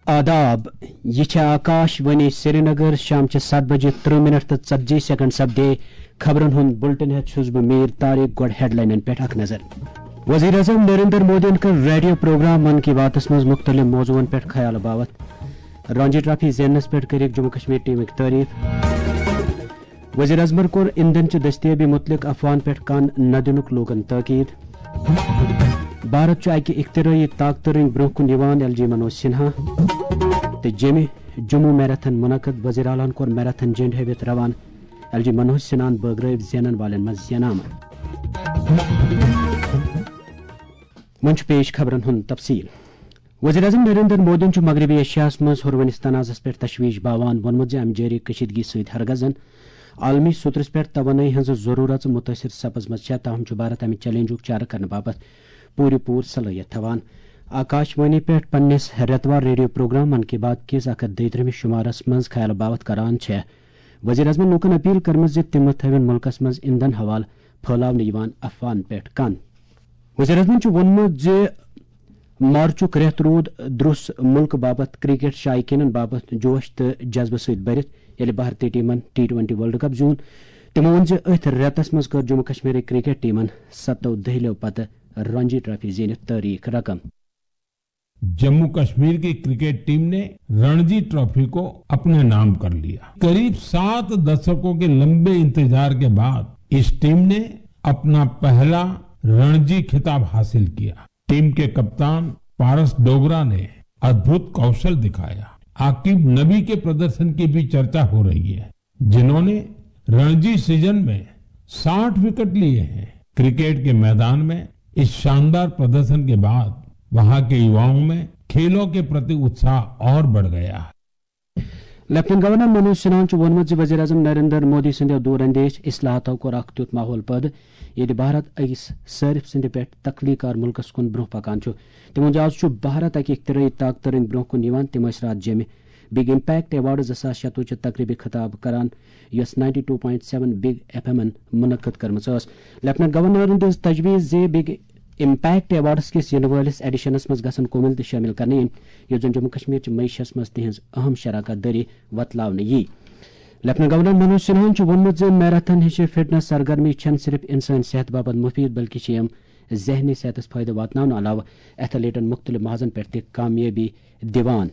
आदाब यह आकाशवाणी श्रीनगर शाम 7:30 तो 40 सपदे खबरन हुंद बुलेटिन हेछुस बह मीर तारिक गोड हेडलाइन पे अख नजर। वजीर आजम नरेंद्र मोदी कर रेडियो प्रोग्राम मन की बात मज मुख्तलिफ मौजून पे ख्याल बावत। रणजी ट्रॉफी जेनस पे कर जम्मू कश्मीर टीम तारीफ। वजीर अजमर कोर ईंधन च दस्तियाबी मुतलिक अफवान पे कान न दिनुक लोगन ताकीद। भारत अकि इख्तिराई ताकत रंग ब्रोह कुन एलजी मनोज सिन्हा तो जम्मू मैराथन मुनकद। वजीर आला कोर मैराथन झंड हवित रवान। एलजी मनोज सिन्हा बगरव जेनन वालन मज यनाम। मुंच पेश खबरन हुन तफसील। वजीर आजम नरेंद्र मोदी मगरबी एशिया मज हुरवनिस तनाज़स पे तशवीश बावान वोनमुत जे अम जारी कशीदगी सहित हरगजन आलमी सुत्रस पे तवानाई हज जरूरत मुतासर सपजमज ताहम भारत अमि चैलेंजुक चार करने बाबत पूर सलाहियत थवान। आकाशवाणी पे पन्निस रेतवार रेडियो प्रोग्राम मन की बात किस 113 शुमारस मज ख्याल बावत करान छे। वजीर आजमन लूकन अपील करमज जे तिम थवन मुल्कस मज ईंधन हवाल फैलावन यवान अफवान पे कान। वजीर आजमन वोनमुत जे मार्चुक रेत रूद द्रुस मुल्क बाबत क्रिकेट शायकीनन बाबत जोश तो जज्बे सहित भरित ये भारतीय टीमन T20 वर्ल्ड कप जून। तमो वोन जे अथ रेतस मज कर जम्मू कश्मीर क्रिकेट टीमन 7 दहलियों पत रणजी ट्रॉफी जीत तारीख रकम। जम्मू कश्मीर की क्रिकेट टीम ने रणजी ट्रॉफी को अपने नाम कर लिया। करीब 7 दशकों के लंबे इंतजार के बाद इस टीम ने अपना पहला रणजी खिताब हासिल किया। टीम के कप्तान पारस डोगरा ने अद्भुत कौशल दिखाया। आकिब नबी के प्रदर्शन की भी चर्चा हो रही है, जिन्होंने रणजी सीजन में 60 विकेट लिए हैं। क्रिकेट के मैदान में इस शानदार प्रदर्शन के बाद वहां के युवाओं में खेलों के प्रति उत्साह और बढ़ गया है। लेफ्टिनेंट गवर्नर मनोज सिन्हा वोनमुत वजीर आजम नरेंद्र मोदी सद दूर अंदेश इस्लाहतों कोर अख त्युत माहौल पद ये भारत अकिस सारिफ सद पे तख्लीकार मुल्कस कुन ब्रोह पकान। तमो आज भारत अकि इख्तिराई ताकत रंग ब्रोह कुन तम रात जमे बिग इम्पैक्ट एवार्ड 2016 तकरीबी खिताब करान यस 92.7 बिग FM मुनकद करमज। लेफ्टिनेंट गवर्नर तजवीज जे बिग इम्पैक्ट एवार्ड्स किस इन वलिस एडिशनस मज गसन कोमिल तो शामिल करने ये जम्मू कश्मीर मईशस मज तिहज अहम शराकत दरी वतलावन यी। लेफ्टिनेंट गवर्नर मनोज सिन्हा वोनमुत जे मैराथन हिश फिटनेस सरगर्मी छन सिर्फ इंसान सेहत बाबत मुफीद बल्कि जहनी सेहतस फायदे वातनावन अलावा एथलीटन मुख्तलिफ महाजन पे कामयाबी दिवान।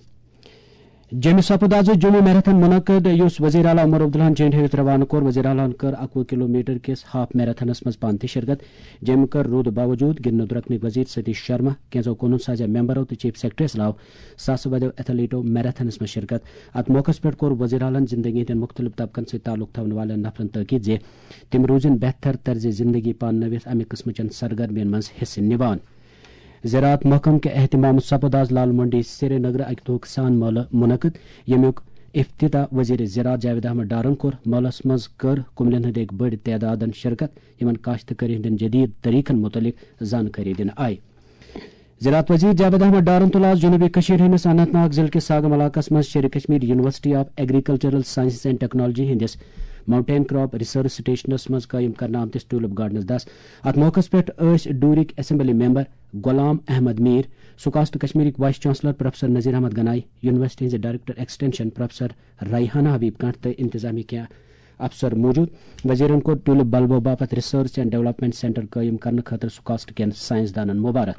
जमे सपद आज जम्मू मैराथन मुनकद युस वजीर आला उमर अब्दुल्लाहन झंड हवित रवान कोर। वजीर आला कर 21 किलोमीटर किस हाफ मैराथनस मज पान शिरकत। जम कर रूद बावजूद गिन दुरकनिक वजीर सतीश शर्मा कैंसो कोन साजा मेंबरों तो चीफ सेक्रेटरी अलाव 700 बदो एथलीटों मैराथनस मज शिरकत। अत मौकस पे कोर वजीर आला जिंदगी हंद मुख्तलिफ तबकन से ताल्लुक थवन वाले नफरन तकीद जे तिम रूजन बेहतर तर्ज जिंदगी पान नवित अमि किस्मचन सरगर्मियन मज हिस्से निवान। ज़राअत महकम के एहतमाम सपद आज लाल मंडी श्रीनगर अकदो किसान मौल मुनकद यमुक इफ्तिता वजीर ज़राअत जावेद अहमद डारन कोर। मौलस मज कर कुमलन हंद एक बड़ तादादन शिरकत यमन काश्तकारी हंदन जदीद तरीकन मुतलिक जानकारी दिन आई। ज़राअत वजीर जावेद अहमद डारन तुल आज जनूबी कशीर हंदस अनंतनाग जिले के सागम इलाकस मज Sher Kashmir university of agricultural science and technology हंदस माउंटेन क्रॉप रिसर्च स्टेशनस मज कायम करना आमतिस ट्यूलिप गार्डनस 10। अत मौकस पे डूरिक assembly member Ghulam Ahmad Mir, SKUAST Kashmir vice chancellor professor Nazir Ahmad Ganai, university director extension professor Raihana Habib कंठ तो इंतजामी क्या अफसर मौजूद। वजीरन को ट्यूलिप बल्बो बापत रिसर्च एंड डेवलपमेंट सेंटर कायम करने खतर सुकास्ट के साइंसदानन मुबारक।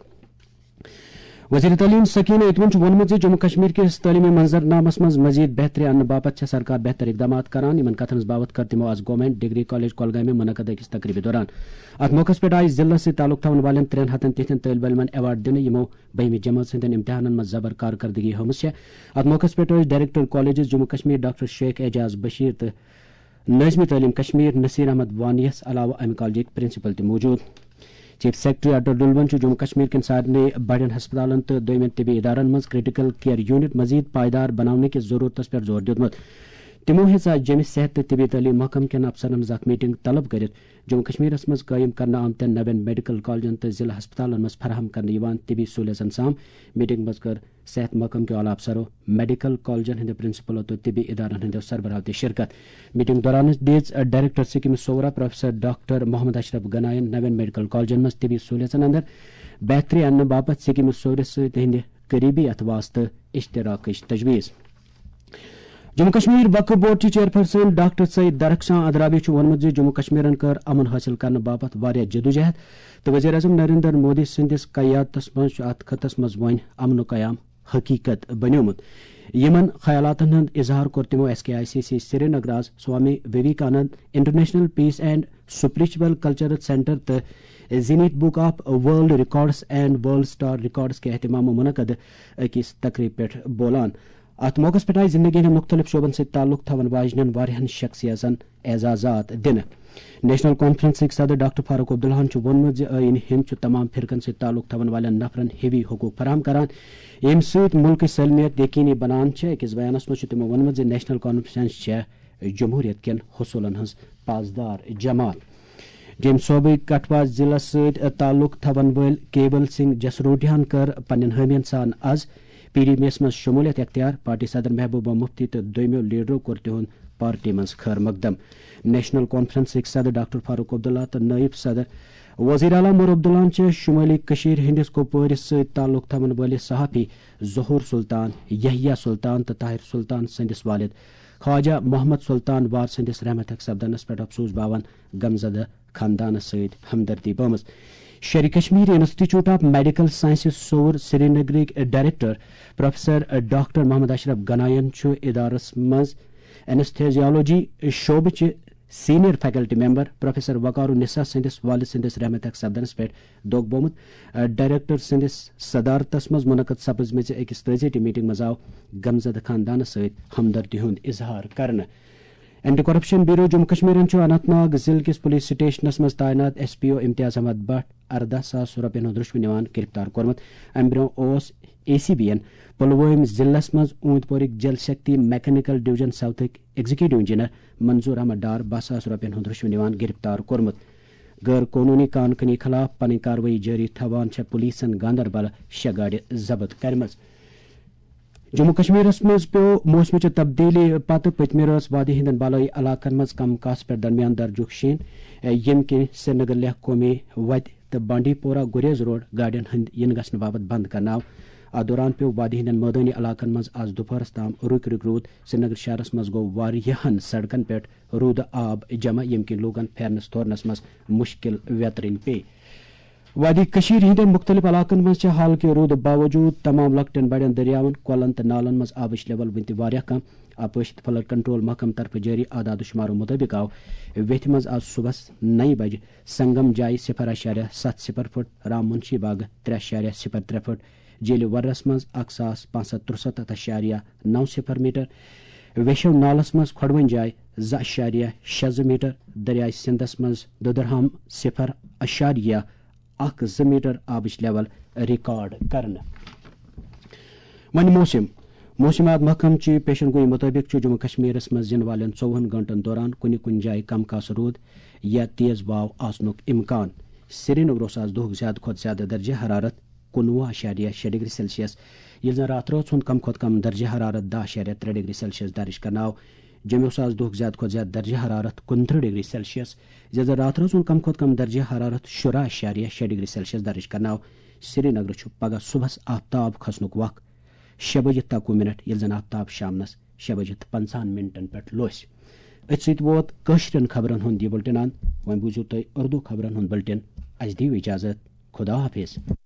वजीर तालीम सकीना इतवन वोनमुत जे जम्मू कश्मीर के तालीमी मंजरनामस मज मजीद बेहतरी अन्न बाबत सरकार बेहतर इकदाम करान। इन कथन बाबत कर तमो आज गवर्नमेंट डिग्री कॉलेज कोलगाम में मुनकद अकिस तकरीब दौरान अत मौकस पे आई जिले से ताल्लुक थवन वाले 3 हतन तिथन तलब इलमन अवार्ड दिन यमो 12वीं जमात हंदन इम्तिहान मज जबर कारकर्दगी हमस। अत मौकस पे director college Jammu Kashmir doctor Sheikh Ejaz Bashir तो नज़मी तालीम कश्मीर नसीर अहमद वानियस अलावा अमि कॉलेज प्रिंसिपल तो मौजूद। चीफ सेक्रेटरी अटर डुलवन जम्मू कश्मीर के सारे बड़न हस्पतालन तो दोयम तिबी इदारन मज क्रिटिकल केयर यूनिट मजीद पायदार बनाने की जरूरत पर जोर दियुतमुत। तिमो हेसा जमि सेहत तिबी तालीम महकम के अफसरन मीटिंग तलब कर जम्मू कश्मीर मज कायम करना आमतन नबन मेडिकल कॉलेजन तो जिला हस्पतालन मज फराहम करने तिबी सहूलियतन साम मीटिंग मज कर सेहत महकम के आला अफसरों मेडिकल कॉलेजन हंद प्रिंसिपलों तो तिबी इदारन हंद सरबराह शिरकत। मीटिंग दौरान दीज director SKIMS Soura professor doctor Mohammad Ashraf गनायन नबन मेडिकल कॉलेजन मज तिबी सहूलियतन अंदर बेहतरी अन्न बापत सिक्किम सोवरस قریبی ات واسطہ اشتراک تجویز. جموں کشمیر وقف بورڈ کی چیئرپرسن ڈاکٹر سعید درخشاں ادرابی وونمت جموں کشمیرن کر امن حاصل کرنے باپت واریاہ جدوجہد تو وزیر اعظم نریندر مودی سندس قیادتس مز ات خطس مز ون امن قیام حقیقت بنیومت. یمن خیالاتن ہند اظہار کور تمو SKICC سری نگر آز Swami Vivekananda international peace and spiritual cultural centre تو زینیت book of world records and world star records کے اہتمام منعقد اکس تقریب پہ بولان. ات موقع پہ آئی زندگی ہند مختلف شعبن سے تعلق تھون واجنین واریاہن شخصیتن اعزازات دن. نیشنل کانفرنس صدر ڈاکٹر فاروق عبداللہ وونمت آئین ہند تمام فرقن سے تعلق تھون والن نفرن ہیوی حقوق فراہم کران یم ست ملک سلمیت یقینی بنان. اکس بیانس مز تمو وونمت نیشنل کانفرنس جمہوریت کین حصولن ہز پاسدار جماعت. جم صوبہ کٹھوا ضلع ست تعلق تھون ول کیبل سنگھ جسروٹیہن کر پنن حامین سان آز PDM مز شمولیت اختیار. پارٹی صدر محبوبہ مفتی تو دویمو لیڈرو کور تہد پارٹی مز خیر مقدم. نیشنل کانفرنس صدر ڈاکٹر فاروق عبداللہ تو نائب صدر وزیر اعلیٰ مور عبداللہ شمالی کشیر ہندس کپوارس ست تعلق تھون ولس صحافی ظہور سلطان یحییٰ سلطان تو طاہر سلطان سندس والد خواجہ محمد سلطان وار سندس رحمتک سپدنس پہ افسوس باون غمزدہ خاندانس ست ہمدردی بمز. Sher Kashmir institute of medical sciences سور سری نگرک director professor doctor Mohammad Ashraf گنائن ادارس مز اینستھیزیالوجی شعبہ senior faculty member professor Waqar un Nisa Sundas والد سندس رحمتک سپدنس پہ دکھ بومت. ڈائریکٹر سندس صدارتس مز منعقد سپزمژ اکس تعزیتی میٹنگ مز آو غمزدہ خاندانس ست ہمدردی ہند اظہار کرنے. Anti corruption bureau Jammu Kashmir Anantnag ضلع کس پولیس سٹیشنس مز تعینات SPO امتیاز احمد بٹ 14,000 رۄپین ہند رشوٕ نوان گرفتار کورمت. ام برو ACB ین پلوامہ ضلع مز اوند پورک جل شکتی میکینکل ڈویژن ساؤتھک ایگزیکٹو انجینئر منظور احمد ڈار 12,000 رۄپین ہند رشوٕ نوان گرفتار کورمت. غیر قانونی کان کنی خلاف پنن کاروٲیی جاری تھوان پولیسن گاندربل 6 گاڑِ ضبط کرمژ. جموں کشمیرس مز پیو موسمچ تبدیلی پتہ پتمہ رٲژ وادی ہندن بالائی علاقن مز کم کاس پہ درمیان درجک شین یم کن سری نگر لیہ قومی وتہ تو بانڈی پورہ گریز روڈ گاڑین ہند ین گھنہ باپت بند کرناو. ات دوران پیو وادی ہندن مٲدانی علاقن مز آز دوپہرس تام رک رک رود. سری نگر شہرس مز گو واریاہن سڑکن پہ رود آب جمع یم کن لوکن پھیرنس تورنس مز مشکل ویترن پے. وادی کشیر ہندین مختلف علاقن مز حال کے رود باوجود تمام لکٹن بڑین دریاون کۄلن تو نالن مز آبچ لیول ون تہ واریاہ کم. آپٲشی فلڈ کنٹرول محکمہ طرف جاری اعداد و شمارو مطابق آو ویتھ مز آز صبح 9 بجے سنگم جائے 0.70 فٹ، رام منشی باغ 3.03 فٹ، جیل ورس مز 1563.90 میٹر، ویشو نالس مز کھڑون جائے 2.60 میٹر، دریائے سندس مز دودرہام 0.12 میٹر آبچ لیول ریکارڈ کرنے. ون موسمیات محکمہ چی پیشن گوئی مطابق جموں کشمیرس مز ین والن 24 گھنٹن دوران کن جائے کم کاس رود یا تیز واو آسنک امکان. سری نگر آز دہک زیادہ کھت زیادہ درجہ حرارت 19.6 ڈگری سیلسیس، یل زن رات رات کم کھت کم درجہ حرارت 10.3 ڈگری سیلسیس درج کرناو. جموں آز دہک زیادہ کھت زیادہ درجہ حرارت 29 ڈگری سیلسیس، یل زن رات رات کم کھت کم درجہ حرارت 16.6 ڈگری سیلسیس درج کرناو. سری نگر پگہ صبح آفتاب کھسنک وق 6:19 یل زن آفتاب شامنس 6:50 پہ لوس. ات ست ووت کٲشرین خبرن ہند یہ بلٹن. وۄنۍ بوٗزِو تُہۍ اردو خبرن ہند بلٹن. اَسہِ دِیِو اجازت. خدا حافظ.